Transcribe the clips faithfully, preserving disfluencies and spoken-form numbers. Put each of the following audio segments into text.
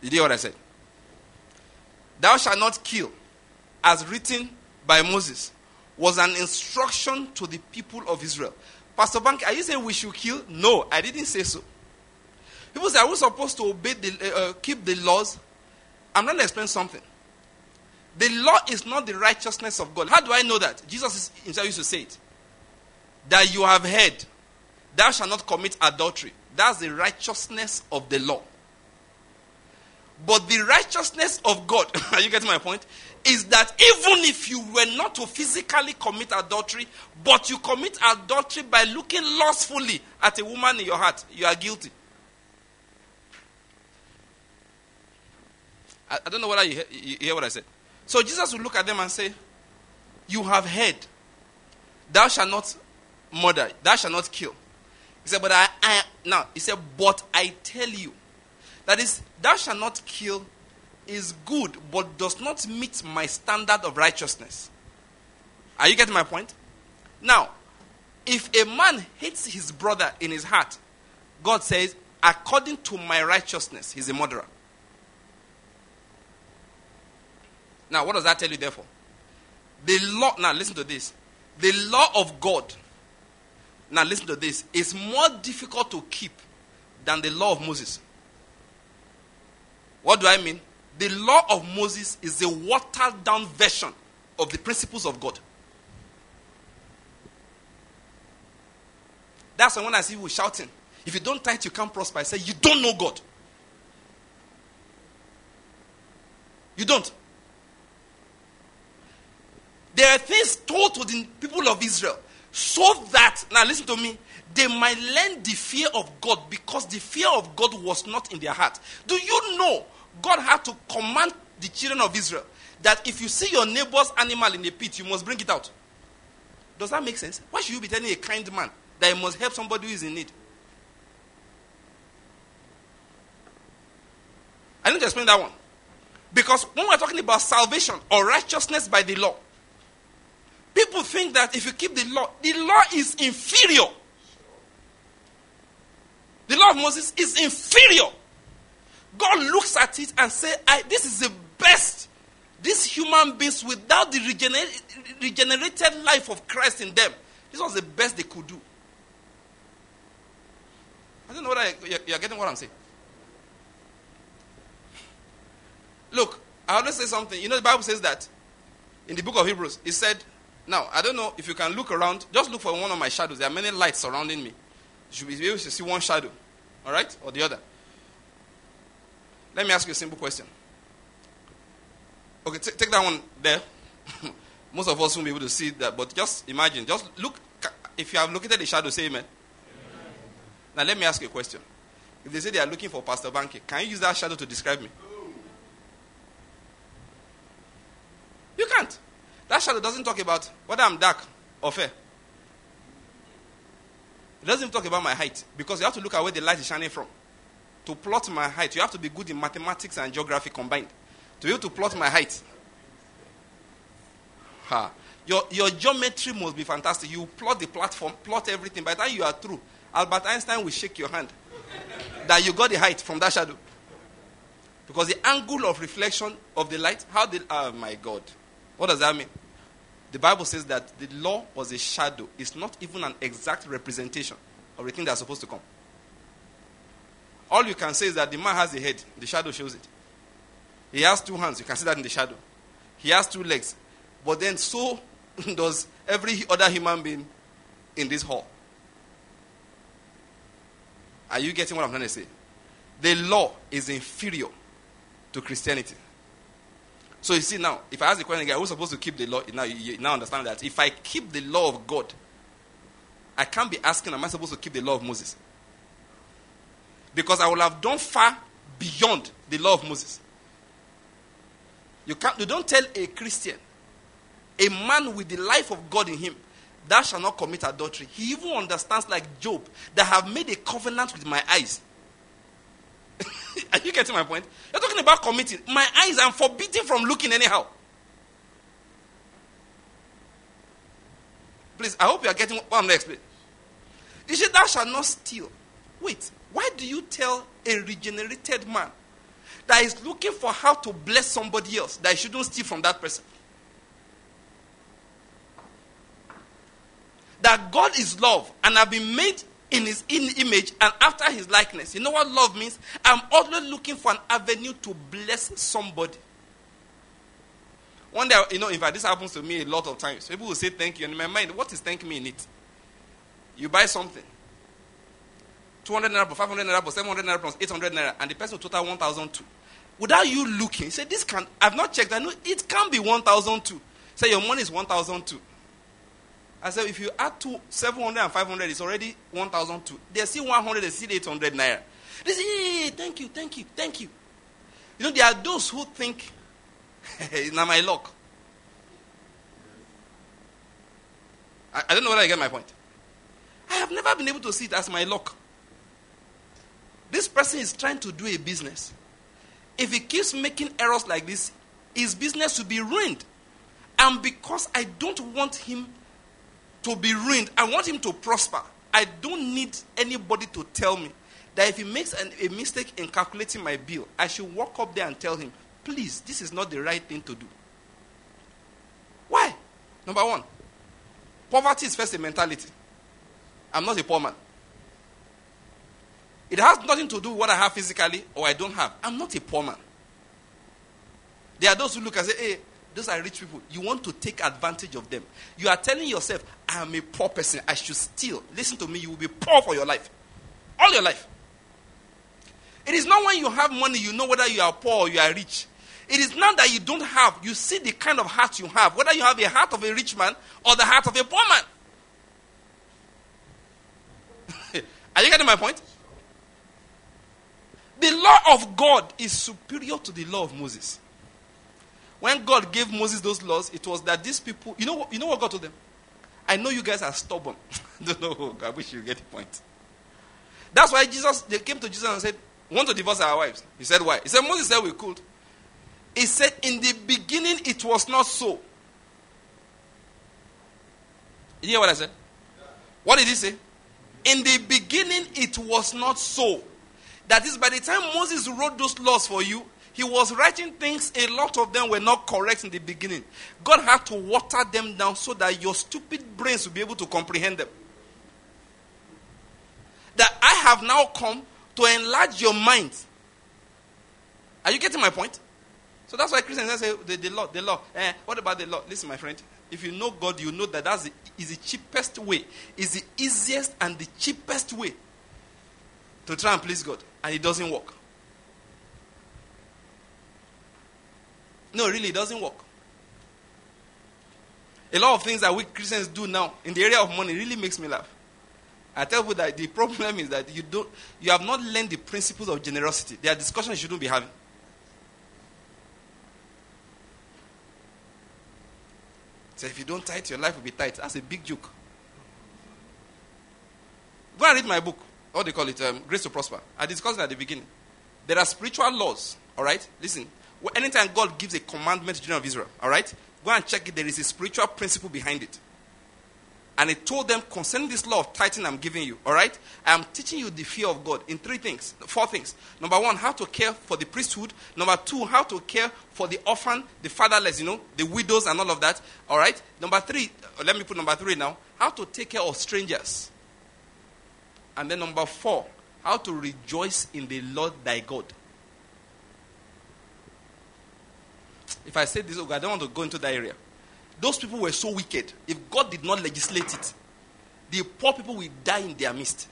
Did you hear what I said? Thou shalt not kill, as written by Moses, was an instruction to the people of Israel. Pastor Bank, are you saying we should kill? No, I didn't say so. People say, are we supposed to obey the, uh, keep the laws? I'm going to explain something. The law is not the righteousness of God. How do I know that? Jesus himself used to say it. That you have heard, thou shalt not commit adultery. That's the righteousness of the law. But the righteousness of God, are you getting my point? Is that even if you were not to physically commit adultery, but you commit adultery by looking lustfully at a woman in your heart, you are guilty. I, I don't know whether you hear, you hear what I said. So Jesus will look at them and say, you have heard, thou shalt not murder, thou shalt not kill. He said, but I, I now, he said, but I tell you, that is, thou shalt not kill is good, but does not meet my standard of righteousness. Are you getting my point? Now, if a man hates his brother in his heart, God says, according to my righteousness, he's a murderer. Now, what does that tell you, therefore? The law, now listen to this. The law of God, now listen to this, is more difficult to keep than the law of Moses. What do I mean? The law of Moses is a watered down version of the principles of God. That's why when I see people shouting, if you don't tithe, you can't prosper, I say, you don't know God. You don't. There are things told to the people of Israel so that, now listen to me, they might learn the fear of God, because the fear of God was not in their heart. Do you know God had to command the children of Israel that if you see your neighbor's animal in a pit, you must bring it out? Does that make sense? Why should you be telling a kind man that he must help somebody who is in need? I need to explain that one. Because when we're talking about salvation or righteousness by the law, people think that if you keep the law, the law is inferior. The law of Moses is inferior. God looks at it and says, I, this is the best. These human beings, without the regener- regenerated life of Christ in them, this was the best they could do. I don't know whether you're, you're getting what I'm saying. Look, I always say something. You know, the Bible says that in the book of Hebrews, it said, now, I don't know if you can look around. Just look for one of my shadows. There are many lights surrounding me. You should be able to see one shadow. All right? Or the other. Let me ask you a simple question. Okay, t- take that one there. Most of us won't be able to see that, but just imagine. Just look. If you have located the shadow, say amen. Amen. Now, let me ask you a question. If they say they are looking for Pastor Banky, can you use that shadow to describe me? You can't. That shadow doesn't talk about whether I'm dark or fair. It doesn't even talk about my height, because you have to look at where the light is shining from. To plot my height, you have to be good in mathematics and geography combined. To be able to plot my height. Ha. Your, your geometry must be fantastic. You plot the platform, plot everything. By the time you are through, Albert Einstein will shake your hand that you got the height from that shadow. Because the angle of reflection of the light, how did, oh my God. What does that mean? The Bible says that the law was a shadow. It's not even an exact representation of the thing that's supposed to come. All you can say is that the man has a head. The shadow shows it. He has two hands. You can see that in the shadow. He has two legs. But then so does every other human being in this hall. Are you getting what I'm trying to say? The law is inferior to Christianity. So you see now, if I ask the question again, who's supposed to keep the law? Now you, you now understand that if I keep the law of God, I can't be asking, am I supposed to keep the law of Moses? Because I will have done far beyond the law of Moses. You can't. You don't tell a Christian, a man with the life of God in him, thou shalt not commit adultery. He even understands, like Job, that have made a covenant with my eyes. Are you getting my point? You're talking about committing. My eyes, I'm forbidden from looking anyhow. Please, I hope you are getting what I'm going to explain. You say, thou shalt not steal. Wait, why do you tell a regenerated man that is looking for how to bless somebody else, that he shouldn't steal from that person. That God is love and have been made in his in image and after his likeness. You know what love means? I'm always looking for an avenue to bless somebody. One day, you know, in fact, this happens to me a lot of times. People will say thank you. And in my mind, what is thank me in it? You buy something. two hundred naira, five hundred naira, seven hundred naira, plus eight hundred naira. And the person will total one thousand two. Without you looking, say, this can, I've not checked. I know it can be one thousand two. Say, your money is one thousand two. I said, if you add two, seven hundred and five hundred, it's already one thousand two. They see one hundred, they see eight hundred naira. They say, hey, thank you, thank you, thank you. You know, there are those who think, it's not my luck. I, I don't know whether I get my point. I have never been able to see it as my luck. This person is trying to do a business. If he keeps making errors like this, his business will be ruined. And because I don't want him to be ruined, I want him to prosper. I don't need anybody to tell me that if he makes an, a mistake in calculating my bill, I should walk up there and tell him, please, this is not the right thing to do. Why? Number one, poverty is first a mentality. I'm not a poor man. It has nothing to do with what I have physically or I don't have. I'm not a poor man. There are those who look and say, hey, those are rich people. You want to take advantage of them. You are telling yourself, I am a poor person. I should steal. Listen to me, you will be poor for your life. All your life. It is not when you have money, you know whether you are poor or you are rich. It is not that you don't have. You see the kind of heart you have. Whether you have a heart of a rich man or the heart of a poor man. Are you getting my point? The law of God is superior to the law of Moses. When God gave Moses those laws, it was that these people, you know, you know what God told them? I know you guys are stubborn. Don't know. I wish you get the point. That's why Jesus, they came to Jesus and said, we want to divorce our wives. He said, why? He said, Moses said we could. He said, in the beginning it was not so. You hear what I said? What did he say? In the beginning it was not so. That is, by the time Moses wrote those laws for you, he was writing things, a lot of them were not correct in the beginning. God had to water them down so that your stupid brains will be able to comprehend them. That I have now come to enlarge your mind. Are you getting my point? So that's why Christians say, the, the law, the law. Eh, what about the law? Listen, my friend. If you know God, you know that that's the, is the cheapest way. Is the easiest and the cheapest way to try and please God. And it doesn't work. No, really, it doesn't work. A lot of things that we Christians do now in the area of money really makes me laugh. I tell you that the problem is that you don't, you have not learned the principles of generosity. There are discussions you shouldn't be having. So if you don't tithe, your life will be tight. That's a big joke. Go and read my book. What do they call it? Um, Grace to Prosper. I discussed it at the beginning. There are spiritual laws. All right? Listen. Anytime God gives a commandment to the children of Israel, all right? Go and check it. There is a spiritual principle behind it. And it told them, concerning this law of tithing I'm giving you, all right? I am teaching you the fear of God in three things, four things. Number one, how to care for the priesthood. Number two, how to care for the orphan, the fatherless, you know, the widows and all of that, all right? Number three, let me put number three now, how to take care of strangers. And then number four, how to rejoice in the Lord thy God. If I say this, okay, I don't want to go into that area. Those people were so wicked. If God did not legislate it, the poor people will die in their midst.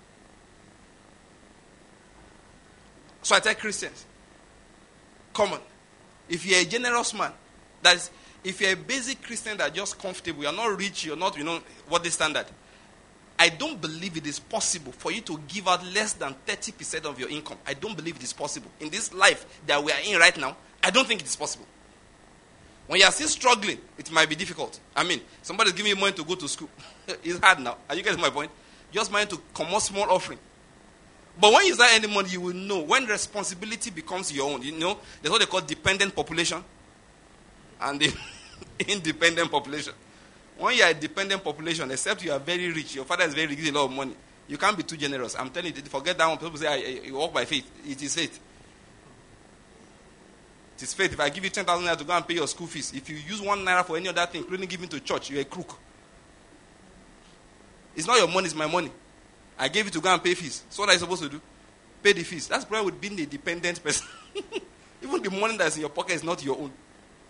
So I tell Christians, come on. If you're a generous man, that is, if you're a basic Christian that just comfortable, you're not rich, you're not, you know, what they standard. I don't believe it is possible for you to give out less than thirty percent of your income. I don't believe it is possible. In this life that we are in right now, I don't think it is possible. When you are still struggling, it might be difficult. I mean, somebody's giving you money to go to school. It's hard now. Are you getting my point? Just money to come out small offering. But when you start earning money, you will know. When responsibility becomes your own, you know, there's what they call dependent population and the independent population. When you are a dependent population, except you are very rich, your father is very rich, gives a lot of money, you can't be too generous. I'm telling you, forget that one. People say, I, I, you walk by faith. It is faith. It is faith. If I give you ten thousand naira to go and pay your school fees, if you use one naira for any other thing, including giving to church, you're a crook. It's not your money, it's my money. I gave it to go and pay fees. So what are you supposed to do? Pay the fees. That's the problem with being a dependent person. Even the money that's in your pocket is not your own.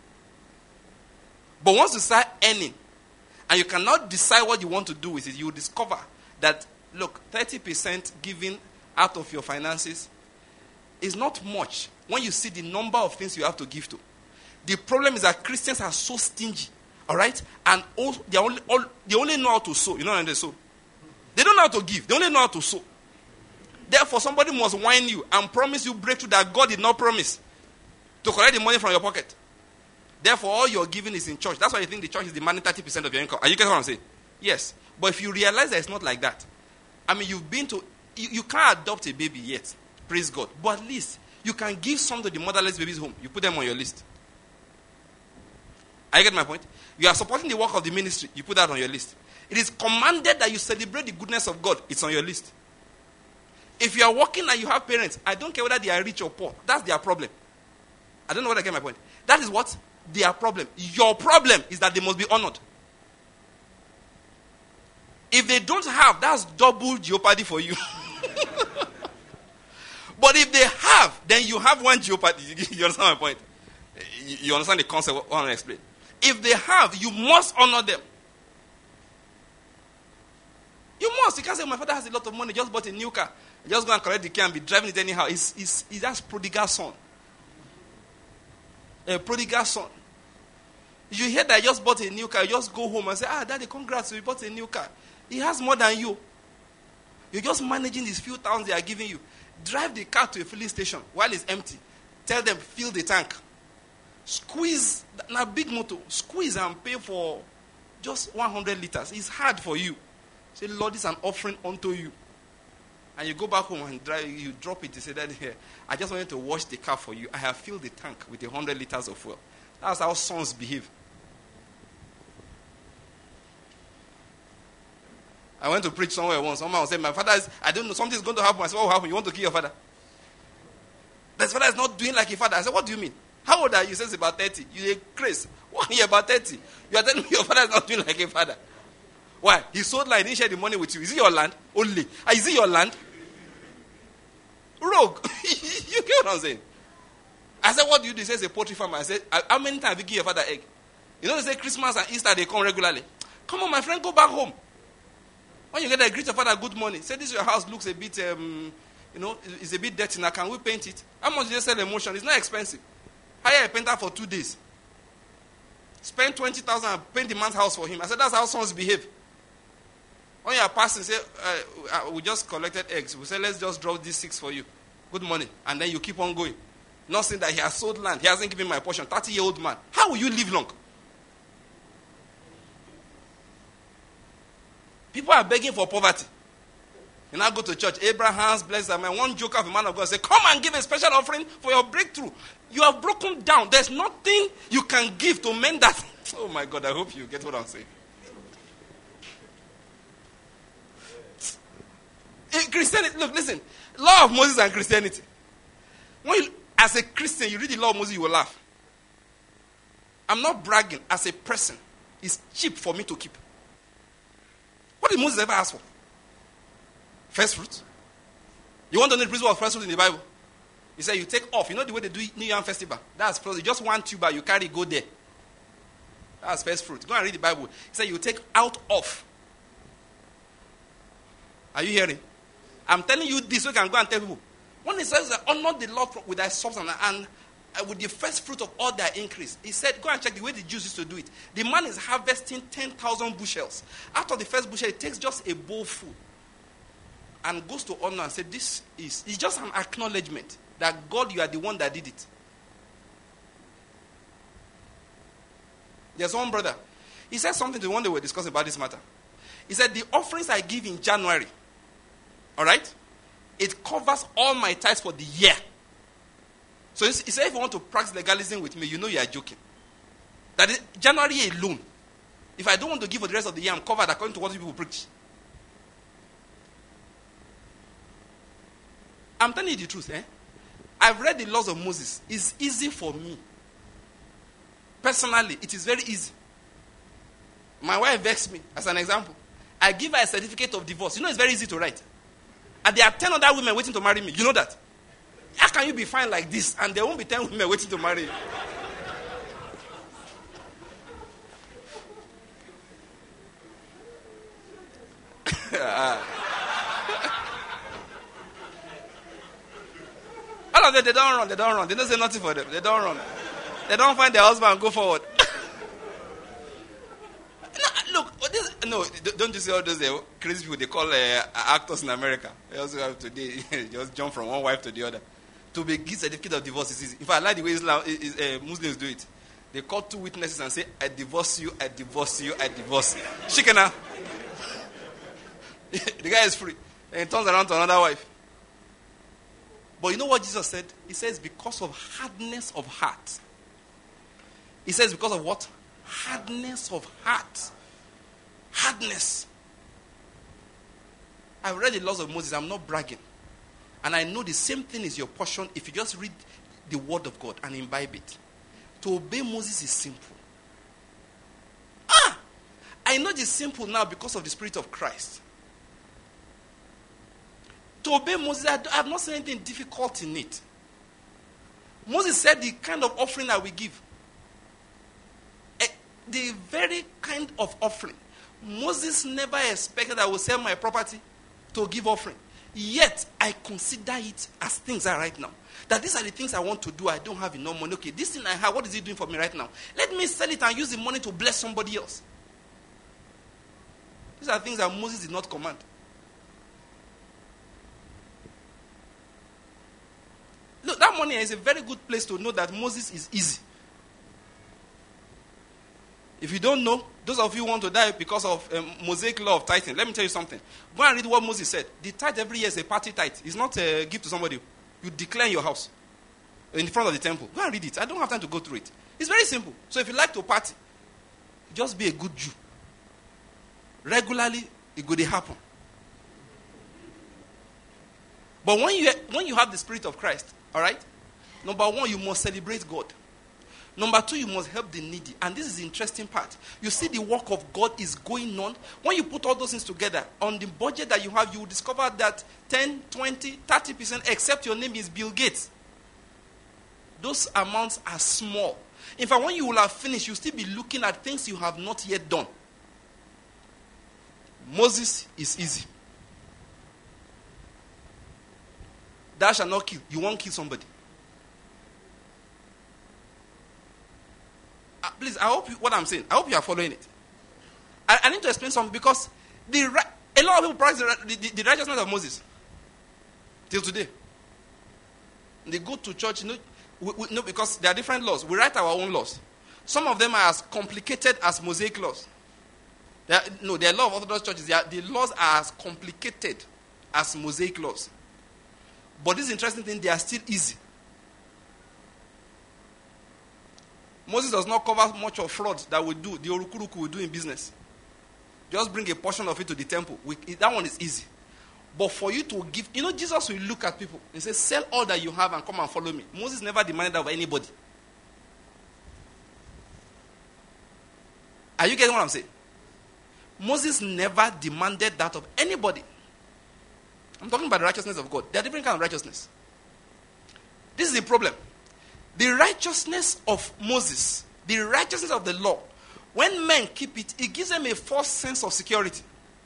But once you start earning, and you cannot decide what you want to do with it, you will discover that, look, thirty percent giving out of your finances is not much when you see the number of things you have to give to. The problem is that Christians are so stingy, all right? And all, they, only, all, they only know how to sow. You know how they sow? They don't know how to give. They only know how to sow. Therefore, somebody must whine you and promise you breakthrough that God did not promise to collect the money from your pocket. Therefore, all your giving is in church. That's why you think the church is demanding thirty percent of your income. Are you getting what I'm saying? Yes. But if you realize that it's not like that, I mean, you've been to, you, you can't adopt a baby yet. Praise God. But at least you can give some to the motherless babies home. You put them on your list. Are you getting my point? You are supporting the work of the ministry. You put that on your list. It is commanded that you celebrate the goodness of God. It's on your list. If you are working and you have parents, I don't care whether they are rich or poor. That's their problem. I don't know whether I get my point. That is what? Their problem. Your problem is that they must be honored. If they don't have, that's double jeopardy for you. But if they have, then you have one jeopardy. You understand my point? You understand the concept I want to explain? If they have, you must honor them. You must. You can't say, my father has a lot of money, just bought a new car. Just go and collect the car and be driving it anyhow. It's, it's, it's that's prodigal son. A prodigal son. You hear that I just bought a new car, you just go home and say, ah, daddy, congrats, you bought a new car. He has more than you. You're just managing these few thousands they are giving you. Drive the car to a filling station while it's empty. Tell them, fill the tank. Squeeze, now big motor, squeeze and pay for just one hundred liters. It's hard for you. Say, Lord, this is an offering unto you. And you go back home and drive, you drop it. You say, Daddy, here, I just wanted to wash the car for you. I have filled the tank with one hundred liters of fuel. That's how sons behave. I went to preach somewhere once. Someone said, my father is, I don't know, something's going to happen. I said, what will happen? You want to kill your father? His father is not doing like a father. I said, what do you mean? How old are you? He says, about thirty. You're a Chris. What? You're about thirty. You are telling me your father is not doing like a father. Why? He sold land. He didn't share the money with you. Is it your land? Only. Ah, is it your land? Rogue. You get what I'm saying? I said, what do you do? He says, a poultry farmer. I said, how many times have you give your father egg? You know, they say Christmas and Easter, they come regularly. Come on, my friend, go back home. When you get there, greet your father good morning. Say, this your house looks a bit, um, you know, it's a bit dirty now. Can we paint it? How much do you sell emotion? It's not expensive. Hire a painter for two days. Spend twenty thousand and paint the man's house for him. I said, that's how sons behave. When you are passing, say, uh, uh, we just collected eggs. We say, let's just drop these six for you. Good morning. And then you keep on going. Not saying that he has sold land. He hasn't given my portion. thirty-year-old man. How will you live long? People are begging for poverty. You now go to church. Abraham's blessed. I mean, one joker of a man of God say, come and give a special offering for your breakthrough. You have broken down. There's nothing you can give to mend that. Oh my God, I hope you get what I'm saying. In Christianity, look, listen. Law of Moses and Christianity. When you, as a Christian, you read the law of Moses, you will laugh. I'm not bragging. As a person, it's cheap for me to keep. What did Moses ever ask for? First fruit. You want to know the principle of first fruit in the Bible? He said you take off. You know the way they do New Yam Festival? That's first. Just one tuber you carry, go there. That's first fruit. Go and read the Bible. He said you take out of. Are you hearing? I'm telling you this so you can go and tell people. When he says that honor the Lord with thy substance and uh, with the first fruit of all their increase, he said, go and check the way the Jews used to do it. The man is harvesting ten thousand bushels. After the first bushel, he takes just a bowl full and goes to honor and said, this is, it's just an acknowledgement that God, you are the one that did it. There's one brother. He said something to one day we were discussing about this matter. He said, the offerings I give in January, all right, it covers all my tithes for the year. So he said, if you want to practice legalism with me, you know you are joking. That is January alone. If I don't want to give for the rest of the year, I'm covered according to what people preach. I'm telling you the truth, eh? I've read the laws of Moses. It's easy for me. Personally, it is very easy. My wife vexed me, as an example. I give her a certificate of divorce. You know it's very easy to write. And there are ten other women waiting to marry me. You know that? How can you be fine like this and there won't be ten women waiting to marry you? All of them, they don't run, they don't run. They don't say nothing for them. They don't run. They don't find their husband and go forward. No, look, this, no, don't you see all those uh, crazy people they call uh, actors in America? They also have today just jump from one wife to the other. To be give certificate of divorce is easy. In fact, I like the way Islam, is, uh, Muslims do it. They call two witnesses and say, I divorce you, I divorce you, I divorce you. Shikana. The guy is free. And he turns around to another wife. But you know what Jesus said? He says, because of hardness of heart. He says, because of what? Hardness of heart. Hardness. I've read the laws of Moses. I'm not bragging. And I know the same thing is your portion if you just read the word of God and imbibe it. To obey Moses is simple. Ah! I know it's simple now because of the Spirit of Christ. To obey Moses, I have not seen anything difficult in it. Moses said the kind of offering I will give. Eh, the very kind of offering. Moses never expected I would sell my property to give offering. Yet, I consider it as things are right now. That these are the things I want to do. I don't have enough money. Okay, this thing I have, what is it doing for me right now? Let me sell it and use the money to bless somebody else. These are things that Moses did not command. Look, that money is a very good place to know that Moses is easy. If you don't know, those of you who want to die because of um, Mosaic law of tithing, let me tell you something. Go and read what Moses said. The tithe every year is a party tithe. It's not a gift to somebody. You declare in your house, in front of the temple. Go and read it. I don't have time to go through it. It's very simple. So if you like to party, just be a good Jew. Regularly, it could happen. But when you, when you have the Spirit of Christ, all right, number one, you must celebrate God. Number two, you must help the needy. And this is the interesting part. You see the work of God is going on. When you put all those things together, on the budget that you have, you will discover that ten, twenty, thirty percent, except your name is Bill Gates. Those amounts are small. In fact, when you will have finished, you'll still be looking at things you have not yet done. Moses is easy. Thou shalt not kill. You won't kill somebody. Uh, please, I hope you, what I'm saying, I hope you are following it. I, I need to explain something because the a lot of people practice the, the, the righteousness of Moses till today. They go to church, you know, we, we, no, because there are different laws. We write our own laws. Some of them are as complicated as Mosaic laws. Are, no, there are a lot of Orthodox churches. They are, the laws are as complicated as Mosaic laws. But this interesting thing, they are still easy. Moses does not cover much of fraud that we do, the orukuruku we do in business. Just bring a portion of it to the temple. We, that one is easy. But for you to give, you know, Jesus will look at people and say, sell all that you have and come and follow me. Moses never demanded that of anybody. Are you getting what I'm saying? Moses never demanded that of anybody. I'm talking about the righteousness of God. There are different kinds of righteousness. This is the problem. The righteousness of Moses, the righteousness of the law, when men keep it, it gives them a false sense of security.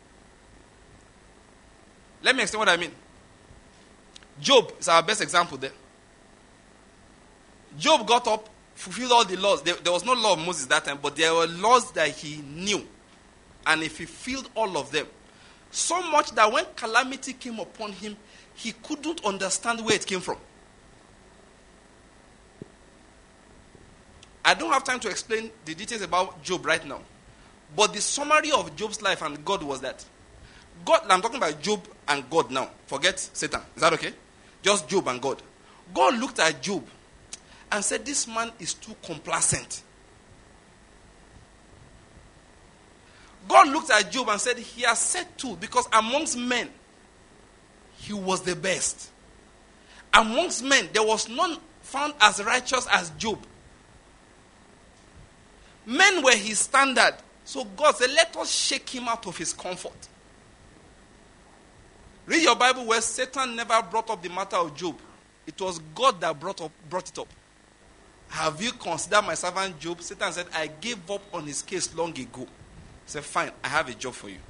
Let me explain what I mean. Job is our best example there. Job got up, fulfilled all the laws. There, there was no law of Moses that time, but there were laws that he knew. And he fulfilled all of them. So much that when calamity came upon him, he couldn't understand where it came from. I don't have time to explain the details about Job right now. But the summary of Job's life and God was that. God, I'm talking about Job and God now. Forget Satan. Is that okay? Just Job and God. God looked at Job and said, this man is too complacent. God looked at Job and said, he has said too, because amongst men, he was the best. amongst men, there was none found as righteous as Job. Men were his standard. So God said, let us shake him out of his comfort. Read your Bible where Satan never brought up the matter of Job. It was God that brought up brought it up. Have you considered my servant Job? Satan said, I gave up on his case long ago. He said, fine, I have a job for you.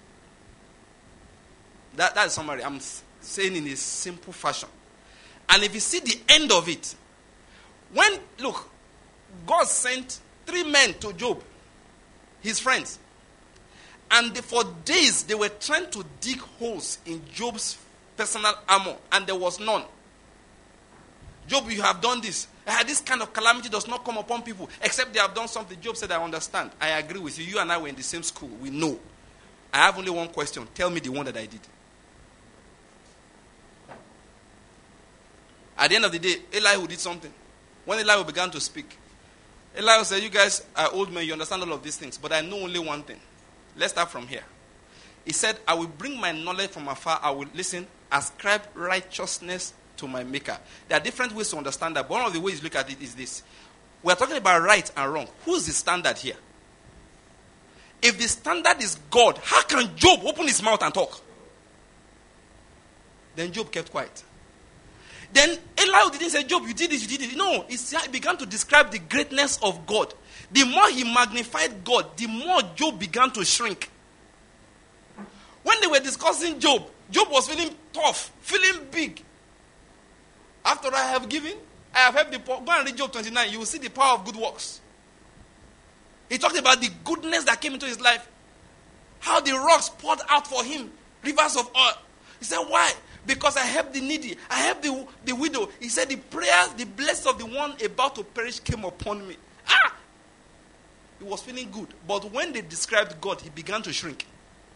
That, that is summary. I'm saying in a simple fashion. And if you see the end of it, when, look, God sent three men to Job, his friends. And they, for days, they were trying to dig holes in Job's personal armor, and there was none. Job, you have done this. Uh, this kind of calamity does not come upon people, except they have done something. Job said, I understand. I agree with you. You and I were in the same school. We know. I have only one question. Tell me the one that I did. At the end of the day, Elihu did something. When Elihu began to speak, Elihu said, you guys are old men, you understand all of these things, but I know only one thing. Let's start from here. He said, I will bring my knowledge from afar. I will, listen, ascribe righteousness to my maker. There are different ways to understand that, but one of the ways you look at it is this. We are talking about right and wrong. Who's the standard here? If the standard is God, how can Job open his mouth and talk? Then Job kept quiet. Then Elihu didn't say, Job, you did this, you did it. No, he began to describe the greatness of God. The more he magnified God, the more Job began to shrink. When they were discussing Job, Job was feeling tough, feeling big. After I have given, I have helped the poor. Go and read Job twenty-nine. You will see the power of good works. He talked about the goodness that came into his life. How the rocks poured out for him rivers of oil. He said, why? Because I helped the needy. I helped the, the widow. He said, the prayers, the blessings of the one about to perish came upon me. Ah! He was feeling good. But when they described God, he began to shrink.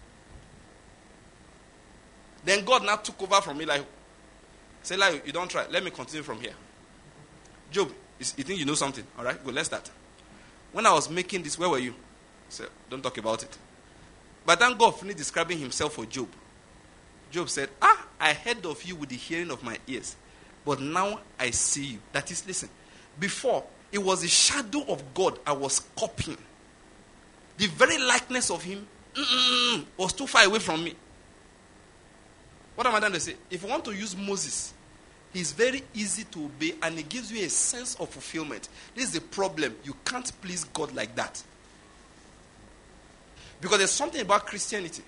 Then God now took over from Elihu. Say, Elihu, you don't try. Let me continue from here. Job, you think you know something? All right, go, let's start. When I was making this, where were you? So don't talk about it. But then God finished describing himself for Job. Job said, ah, I heard of you with the hearing of my ears, but now I see you. That is, listen, before, it was the shadow of God I was copying. The very likeness of him was too far away from me. What am I trying to say? If you want to use Moses, he's very easy to obey and he gives you a sense of fulfillment. This is the problem. You can't please God like that. Because there's something about Christianity.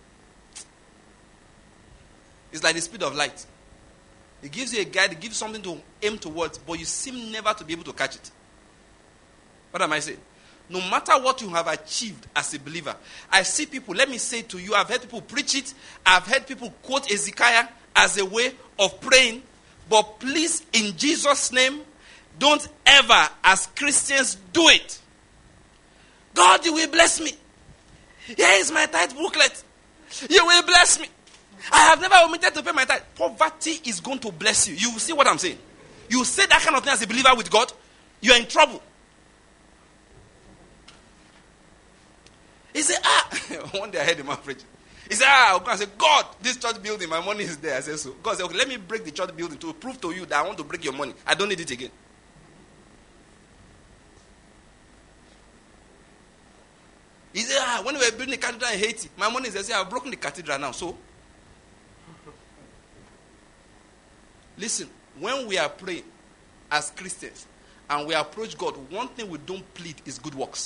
It's like the speed of light. It gives you a guide, it gives you something to aim towards, but you seem never to be able to catch it. What am I saying? No matter what you have achieved as a believer, I see people, let me say to you, I've heard people preach it, I've heard people quote Ezekiel as a way of praying, but please, in Jesus' name, don't ever, as Christians, do it. God, you will bless me. Here is my tithe booklet. You will bless me. I have never omitted to pay my tithe. Poverty is going to bless you. You will see what I'm saying. You say that kind of thing as a believer with God, you are in trouble. He said, ah, one day I heard him preaching. He said, ah, I said, God, this church building, my money is there. I said, so. God said, okay, let me break the church building to prove to you that I want to break your money. I don't need it again. He said, ah, when we were building the cathedral in Haiti, my money is there. I said, I've broken the cathedral now, so. Listen, when we are praying as Christians and we approach God, one thing we don't plead is good works.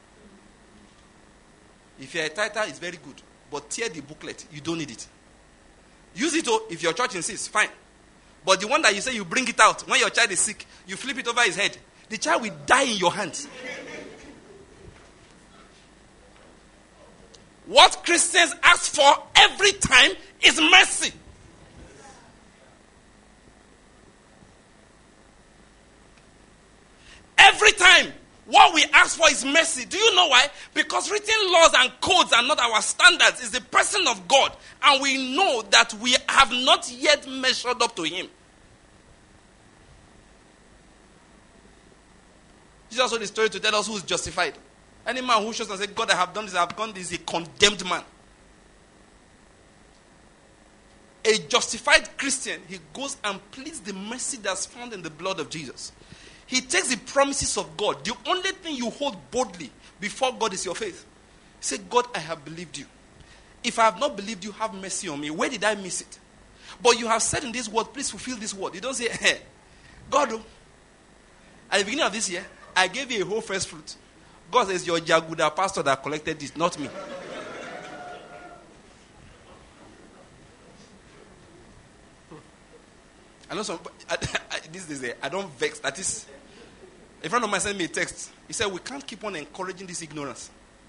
If you're a tither, it's very good. But tear the booklet, you don't need it. Use it if your church insists, fine. But the one that you say you bring it out, when your child is sick, you flip it over his head. The child will die in your hands. What Christians ask for every time is mercy. Every time, what we ask for is mercy. Do you know why? Because written laws and codes are not our standards. It's the person of God. And we know that we have not yet measured up to him. Jesus told the story to tell us who is justified. Any man who shows and says, God, I have done this, I have done this, is a condemned man. a justified Christian, he goes and pleads the mercy that's found in the blood of Jesus. He takes the promises of God. The only thing you hold boldly before God is your faith. Say, God, I have believed you. If I have not believed you, have mercy on me. Where did I miss it? But you have said in this word, please fulfill this word. You don't say, hey, God, oh, at the beginning of this year, I gave you a whole first fruit. God says, your Jaguda pastor that collected this, not me. I know some, I, I, this is a, I don't vex. That is, a friend of mine sent me a text. He said, we can't keep on encouraging this ignorance.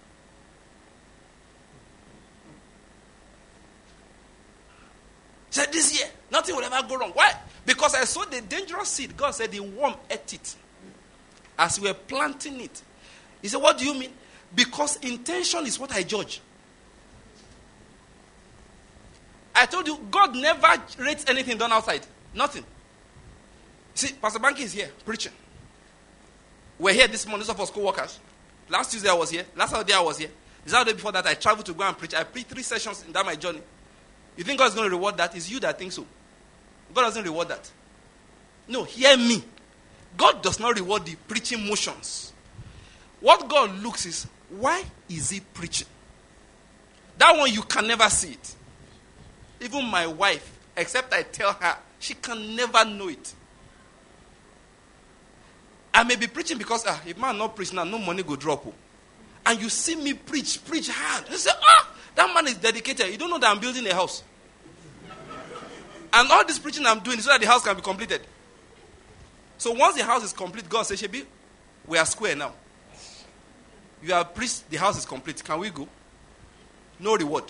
He said, this year, nothing will ever go wrong. Why? Because I saw the dangerous seed. God said the worm ate it as we were planting it. He said, what do you mean? Because intention is what I judge. I told you, God never rates anything done outside. Nothing. See, Pastor Banky is here preaching. We're here this morning, some of us co-workers. Last Tuesday I was here. Last Saturday I was here. The Saturday before that I traveled to go and preach. I preached three sessions in that my journey. You think God's going to reward that? It's you that think so. God doesn't reward that. No, hear me. God does not reward the preaching motions. What God looks is, why is he preaching? That one you can never see it. Even my wife, except I tell her, she can never know it. I may be preaching because ah, if man not preach now, no money go drop. And you see me preach, preach hard. You say, ah, that man is dedicated. You don't know that I'm building a house. And all this preaching I'm doing is so that the house can be completed. So once the house is complete, God says, Shebi, we are square now. You have preached, the house is complete. Can we go? No reward.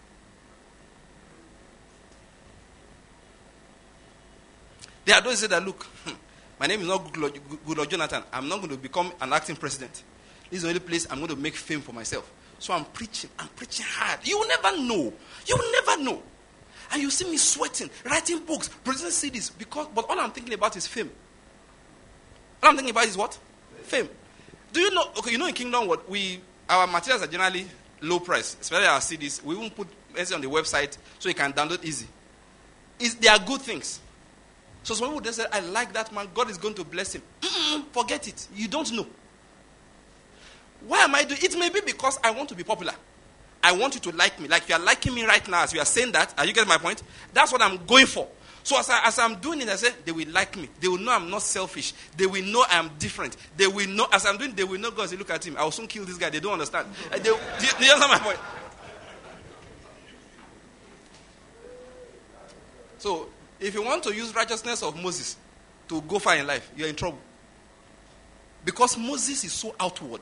There are those who say that, look, my name is not Goodluck Jonathan. I'm not going to become an acting president. This is the only place I'm going to make fame for myself. So I'm preaching. I'm preaching hard. You will never know. You will never know. And you see me sweating, writing books, producing C Ds. Because, but all I'm thinking about is fame. All I'm thinking about is what? Fame. Do you know, okay, you know in Kingdom what? We, our materials are generally low price, especially our C Ds. We won't put anything on the website so you can download easy. It's, they are good things. So some people just say, I like that man, God is going to bless him. Mm-mm, forget it. You don't know. Why am I doing it? It may be because I want to be popular. I want you to like me. Like you are liking me right now as you are saying that. Are you getting my point? That's what I'm going for. So as, I, as I'm doing it, I say, they will like me. They will know I'm not selfish. They will know I'm different. They will know, as I'm doing, they will know God. Say, look at him. I will soon kill this guy. They don't understand. They, do, you, do you understand my point? So, if you want to use righteousness of Moses to go far in life, you're in trouble. Because Moses is so outward.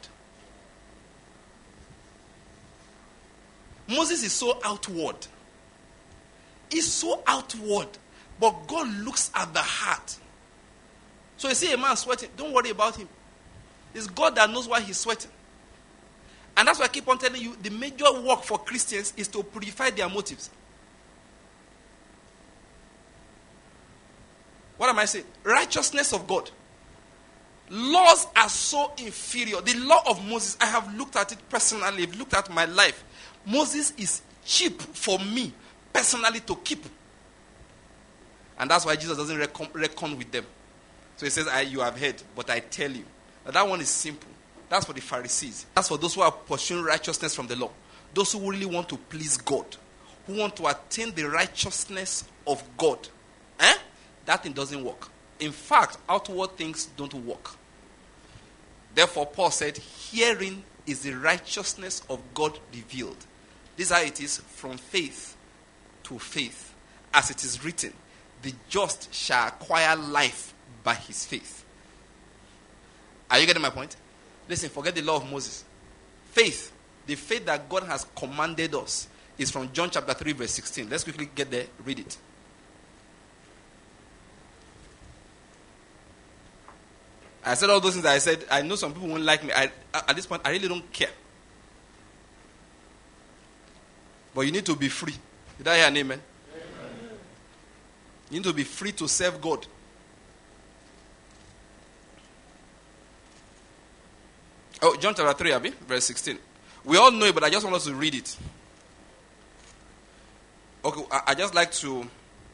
Moses is so outward. He's so outward. But God looks at the heart. So you see a man sweating, don't worry about him. It's God that knows why he's sweating. And that's why I keep on telling you, the major work for Christians is to purify their motives. What am I saying? Righteousness of God. Laws are so inferior. The law of Moses, I have looked at it personally. I've looked at my life. Moses is cheap for me, personally, to keep. And that's why Jesus doesn't reckon, reckon with them. So he says, I, you have heard, but I tell you. Now that one is simple. That's for the Pharisees. That's for those who are pursuing righteousness from the law. Those who really want to please God. Who want to attain the righteousness of God. Eh? That thing doesn't work. In fact, outward things don't work. Therefore, Paul said, herein is the righteousness of God revealed. This is how it is from faith to faith. As it is written, the just shall acquire life by his faith. Are you getting my point? Listen, forget the law of Moses. Faith, the faith that God has commanded us, is from John chapter three verse sixteen. Let's quickly get there, read it. I said all those things that I said. I know some people won't like me. I, at this point, I really don't care. But you need to be free. Did I hear an amen? Amen. You need to be free to serve God. Oh, John chapter three, Abi, verse sixteen. We all know it, but I just want us to read it. Okay, I, I just like to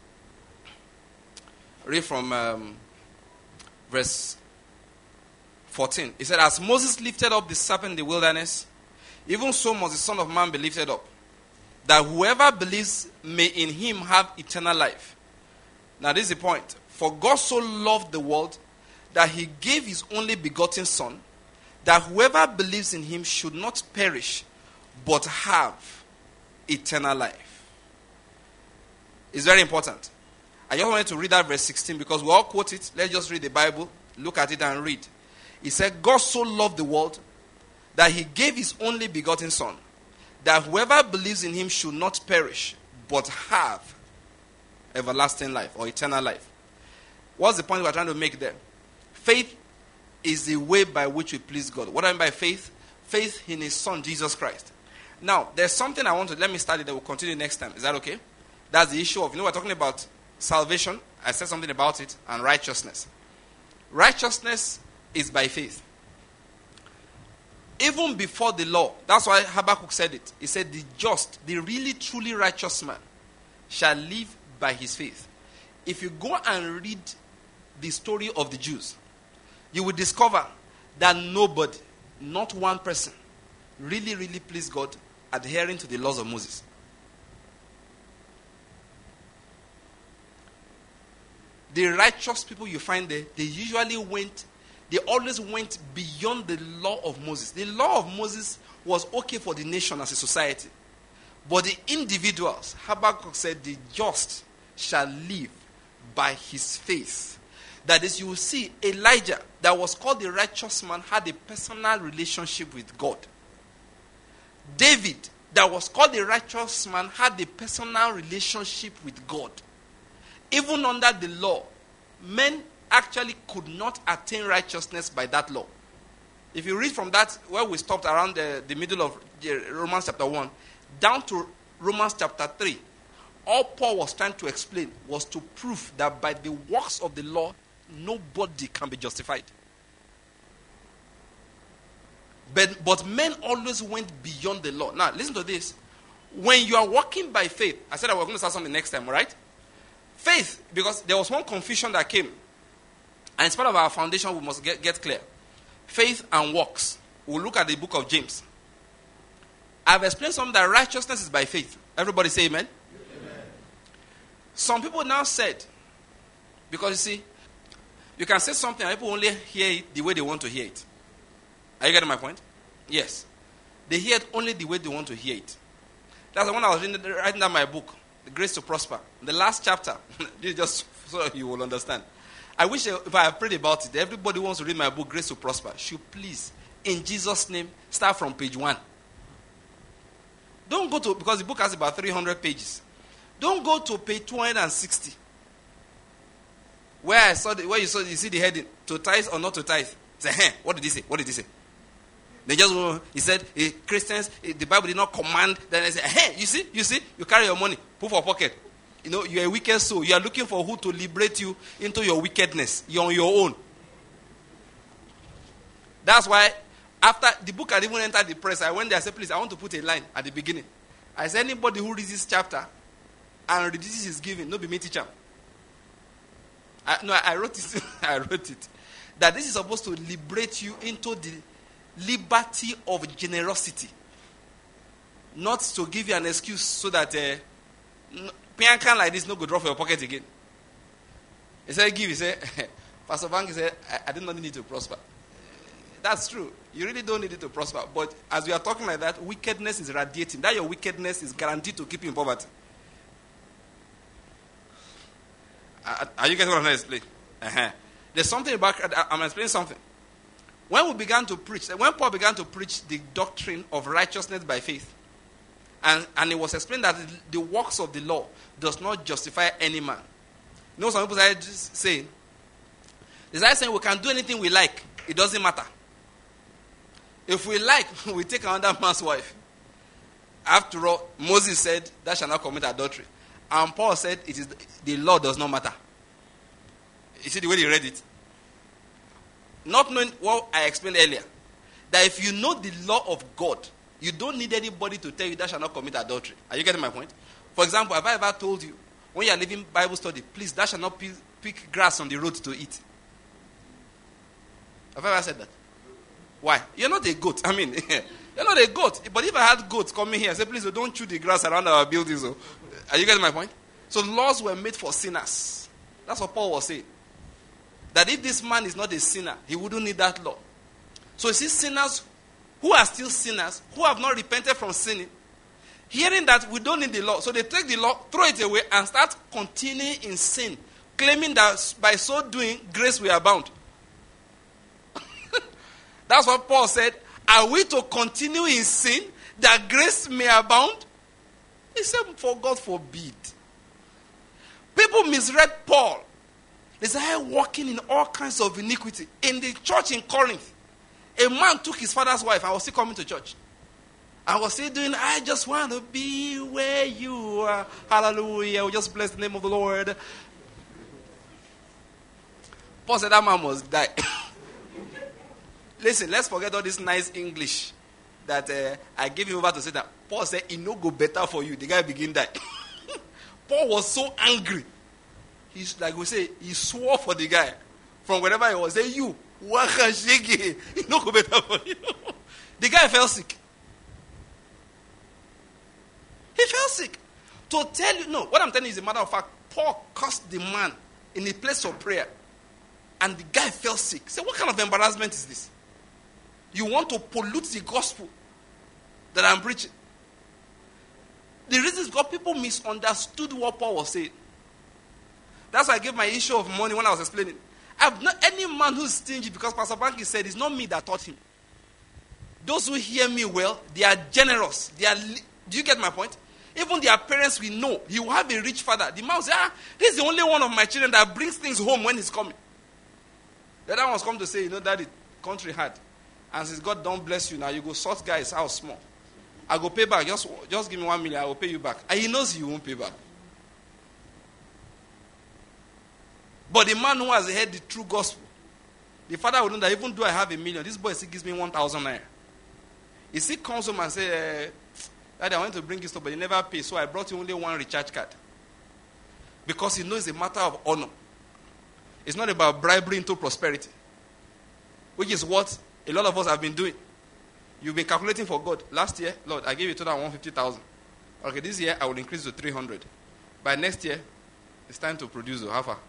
read from um, verse fourteen. It said, as Moses lifted up the serpent in the wilderness, even so must the Son of Man be lifted up, that whoever believes may in him have eternal life. Now this is the point. For God so loved the world that he gave his only begotten Son, that whoever believes in him should not perish, but have eternal life. It's very important. I just wanted to read that verse sixteen because we all quote it. Let's just read the Bible, look at it and read. He said, God so loved the world that he gave his only begotten Son, that whoever believes in him should not perish, but have everlasting life or eternal life. What's the point we're trying to make there? Faith is the way by which we please God. What do I mean by faith? Faith in his Son, Jesus Christ. Now, there's something I want to, let me start it, that we'll continue next time. Is that okay? That's the issue of, you know, we're talking about salvation. I said something about it, and righteousness. Righteousness is by faith. Even before the law, that's why Habakkuk said it. He said, the just, the really truly righteous man shall live by his faith. If you go and read the story of the Jews, you will discover that nobody, not one person, really, really pleased God adhering to the laws of Moses. The righteous people you find there, they usually went, they always went beyond the law of Moses. The law of Moses was okay for the nation as a society. But the individuals, Habakkuk said, the just shall live by his faith. That is, you will see Elijah, that was called the righteous man, had a personal relationship with God. David, that was called the righteous man, had a personal relationship with God. Even under the law, men actually could not attain righteousness by that law. If you read from that, where we stopped around the, the middle of Romans chapter one, down to Romans chapter three, all Paul was trying to explain was to prove that by the works of the law, nobody can be justified. But, but men always went beyond the law. Now, listen to this. When you are walking by faith, I said I was going to start something next time, all right? Faith, because there was one confusion that came. And it's part of our foundation, we must get, get clear. Faith and works. We'll look at the book of James. I've explained something that righteousness is by faith. Everybody say amen. Amen. Some people now said, because you see, you can say something and people only hear it the way they want to hear it. Are you getting my point? Yes. They hear it only the way they want to hear it. That's the one I was reading, writing down my book, The Grace to Prosper. The last chapter, this is just so you will understand. I wish if I had prayed about it, everybody wants to read my book, Grace to Prosper, should please, in Jesus' name, start from page one. Don't go to, because the book has about three hundred pages. Don't go to page two hundred sixty. Where I saw the, where you saw, you see the heading, to tithe or not to tithe. Say, hey, what did he say? What did he say? They just, he said, hey, Christians, the Bible did not command. Then they say, hey, you see, you see, you carry your money, put for pocket. You know, you're a wicked soul. You are looking for who to liberate you into your wickedness. You're on your own. That's why, after the book had even entered the press, I went there and said, please, I want to put a line at the beginning. I said, anybody who reads this chapter and reduces his giving, no be me teacher. I, no, I wrote it. I wrote it. That this is supposed to liberate you into the liberty of generosity. Not to give you an excuse so that uh, Piankan like this no go draw for your pocket again. He said, give, he said, Pastor Bank said, I, I did not need it to prosper. That's true. You really don't need it to prosper. But as we are talking like that, wickedness is radiating. That your wickedness is guaranteed to keep you in poverty. Are, are you getting what I'm explaining? Uh-huh. There's something about, I'm explaining something. When we began to preach, when Paul began to preach the doctrine of righteousness by faith, and, and it was explained that the works of the law does not justify any man. You know, some people started saying, they started saying we can do anything we like. It doesn't matter. If we like, we take another man's wife. After all, Moses said, thou shalt not commit adultery. And Paul said, it is the law does not matter. You see the way they read it? Not knowing what I explained earlier. That if you know the law of God, you don't need anybody to tell you that shall not commit adultery. Are you getting my point? For example, have I ever told you, when you are leaving Bible study, please, thou shalt not pick, pick grass on the road to eat? Have I ever said that? Why? You're not a goat. I mean, you're not a goat. But if I had goats coming here, I say, please, don't chew the grass around our buildings. So, are you getting my point? So laws were made for sinners. That's what Paul was saying. That if this man is not a sinner, he wouldn't need that law. So you see, sinners who are still sinners, who have not repented from sinning, hearing that we don't need the law, so they take the law, throw it away, and start continuing in sin, claiming that by so doing, grace will abound. That's what Paul said. Are we to continue in sin that grace may abound? He said, for God forbid. People misread Paul. They started walking in all kinds of iniquity. In the church in Corinth, a man took his father's wife. I was still coming to church. I was still doing, I just want to be where you are. Hallelujah. We just bless the name of the Lord. Paul said that man must die. Listen, let's forget all this nice English that uh, I gave him over to say that. Paul said, it no go better for you. The guy begin die. Paul was so angry. He's like we say, he swore for the guy. From wherever he was, say, you, it no go better for you. The guy fell sick. He fell sick. To tell you, no, what I'm telling you is a matter of fact. Paul cursed the man in a place of prayer. And the guy fell sick. Say, what kind of embarrassment is this? You want to pollute the gospel that I'm preaching. The reason is because people misunderstood what Paul was saying. That's why I gave my issue of money when I was explaining. I've not any man who's stingy, because Pastor Banky said it's not me that taught him. Those who hear me well, they are generous. They are. Do you get my point? Even their parents will know. He will have a rich father. The man will say, ah, this is the only one of my children that brings things home when he's coming. The other ones come to say, you know, that the country hard. And since God don't bless you now, you go sort guy's house small. I go pay back. Just, just give me one million. I will pay you back. And he knows you won't pay back. But the man who has heard the true gospel, the father will know that even though I have a million, this boy still gives me one thousand naira. He still comes home and says, eh, Daddy, I want to bring you stuff, but you never pay, so I brought you only one recharge card. Because he knows it's a matter of honor. It's not about bribery into prosperity. Which is what a lot of us have been doing. You've been calculating for God. Last year, Lord, I gave you total one hundred fifty thousand. Okay, this year I will increase to three hundred. By next year, it's time to produce a half a.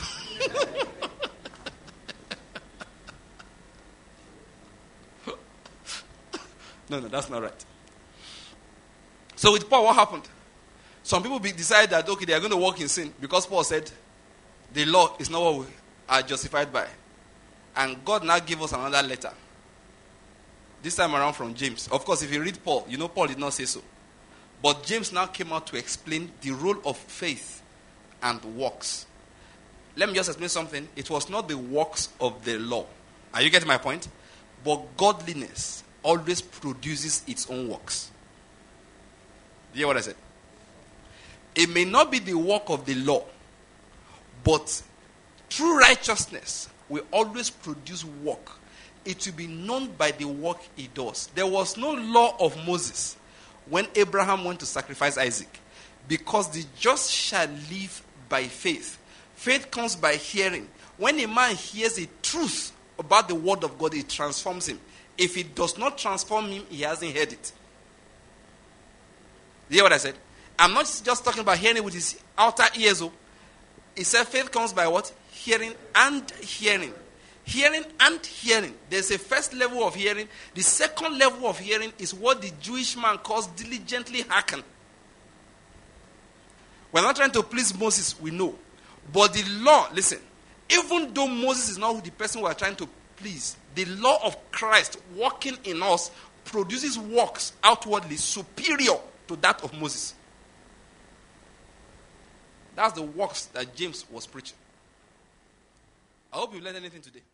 No, no, that's not right. So with Paul, what happened? Some people be, decide that, okay, they are going to walk in sin because Paul said the law is not what we are justified by. And God now gave us another letter. This time around from James. Of course, if you read Paul, you know Paul did not say so. But James now came out to explain the role of faith and works. Let me just explain something. It was not the works of the law. Are you getting my point? But godliness always produces its own works. Do you hear what I said? It may not be the work of the law, but true righteousness will always produce work. It will be known by the work he does. There was no law of Moses when Abraham went to sacrifice Isaac, because the just shall live by faith. Faith comes by hearing. When a man hears a truth about the word of God, it transforms him. If it does not transform him, he hasn't heard it. You hear what I said? I'm not just talking about hearing with his outer ears. He said faith comes by what? Hearing and hearing. Hearing and hearing. There's a first level of hearing. The second level of hearing is what the Jewish man calls diligently hearken. We're not trying to please Moses, we know. But the law, listen, even though Moses is not the person we are trying to please, the law of Christ working in us produces works outwardly superior to that of Moses. That's the works that James was preaching. I hope you learned anything today.